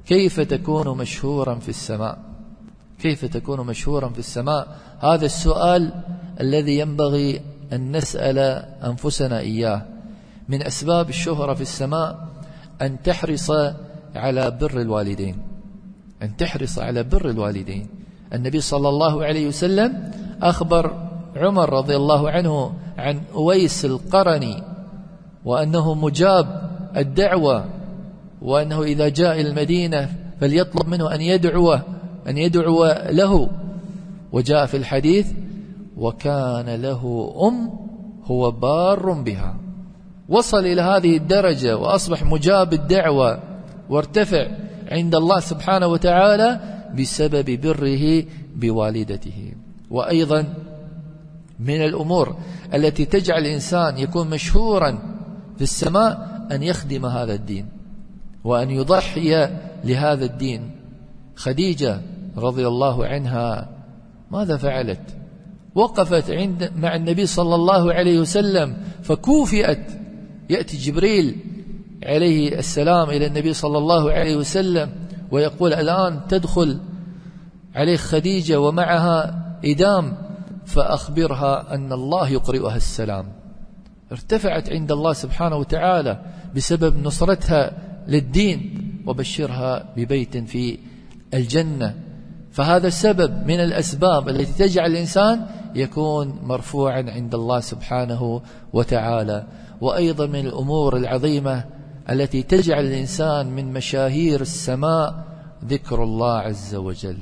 كيف تكون مشهورا في السماء؟ كيف تكون مشهورا في السماء؟ هذا السؤال الذي ينبغي أن نسأل أنفسنا إياه. من أسباب الشهرة في السماء أن تحرص على بر الوالدين، أن تحرص على بر الوالدين. النبي صلى الله عليه وسلم أخبر عمر رضي الله عنه عن أويس القرني، وأنه مجاب الدعوة، وأنه إذا جاء المدينة فليطلب منه أن يدعو له. وجاء في الحديث: وكان له هو بار بها. وصل إلى هذه الدرجة وأصبح مجاب الدعوة وارتفع عند الله سبحانه وتعالى بسبب بره بوالدته. وأيضا من الأمور التي تجعل الإنسان يكون مشهورا في السماء أن يخدم هذا الدين وأن يضحي لهذا الدين. خديجة رضي الله عنها ماذا فعلت؟ وقفت مع النبي صلى الله عليه وسلم فكوفئت. يأتي جبريل عليه السلام إلى النبي صلى الله عليه وسلم ويقول: الآن تدخل عليه خديجة ومعها إدام، فأخبرها أن الله يقرئها السلام. ارتفعت عند الله سبحانه وتعالى بسبب نصرتها للدين، وبشرها ببيت في الجنة. فهذا سبب من الأسباب التي تجعل الإنسان يكون مرفوعا عند الله سبحانه وتعالى. وأيضا من الأمور العظيمة التي تجعل الإنسان من مشاهير السماء ذكر الله عز وجل: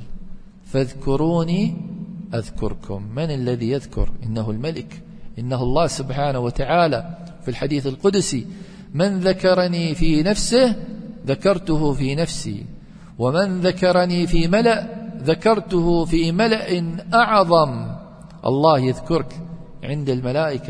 فاذكروني أذكركم. من الذي يذكر؟ إنه الملك، إنه الله سبحانه وتعالى. في الحديث القدسي: من ذكرني في نفسه ذكرته في نفسي، ومن ذكرني في ملأ ذكرته في ملأ أعظم. الله يذكرك عند الملائكة.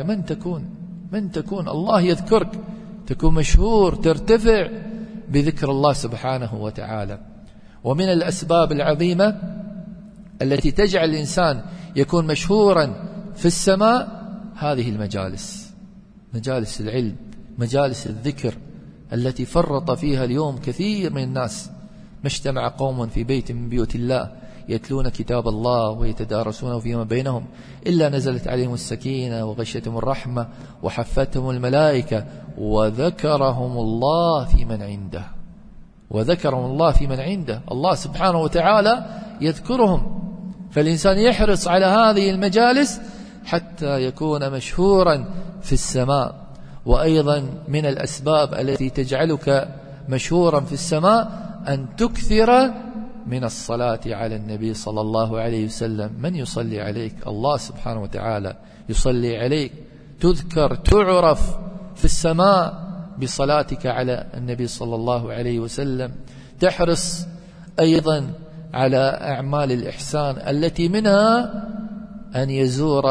من تكون الله يذكرك، تكون مشهور، ترتفع بذكر الله سبحانه وتعالى. ومن الأسباب العظيمة التي تجعل الإنسان يكون مشهورا في السماء هذه المجالس، مجالس العلم، مجالس الذكر التي فرط فيها اليوم كثير من الناس. ما اجتمع قوم في بيت من بيوت الله يتلون كتاب الله ويتدارسونه فيما بينهم إلا نزلت عليهم السكينة وغشيتهم الرحمة وحفتهم الملائكة وذكرهم الله في من عنده. وذكرهم الله في من عنده، الله سبحانه وتعالى يذكرهم. فالإنسان يحرص على هذه المجالس حتى يكون مشهورا في السماء. وأيضا من الأسباب التي تجعلك مشهورا في السماء أن تكثر من الصلاة على النبي صلى الله عليه وسلم. من يصلي عليك؟ الله سبحانه وتعالى يصلي عليك. تذكر، تعرف في السماء بصلاتك على النبي صلى الله عليه وسلم. تحرص أيضا على أعمال الإحسان التي منها أن يزور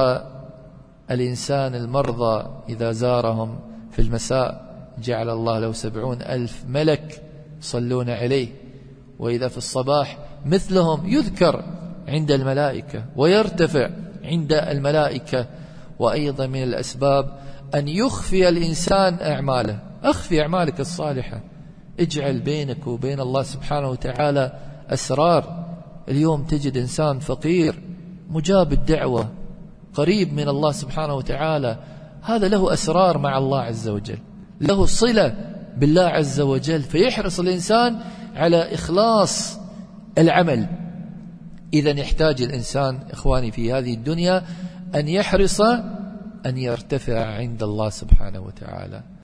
الإنسان المرضى، إذا زارهم في المساء جعل الله له 70,000 ملك يصلون عليه، وإذا في الصباح مثلهم يذكر عند الملائكة ويرتفع عند الملائكة. وأيضا من الأسباب أن يخفي الإنسان أعماله. أخفي أعمالك الصالحة، اجعل بينك وبين الله سبحانه وتعالى أسرار. اليوم تجد إنسان فقير مجاب الدعوة قريب من الله سبحانه وتعالى، هذا له أسرار مع الله عز وجل، له صلة بالله عز وجل، فيحرص الإنسان على إخلاص العمل. إذن يحتاج الإنسان إخواني في هذه الدنيا أن يحرص أن يرتفع عند الله سبحانه وتعالى.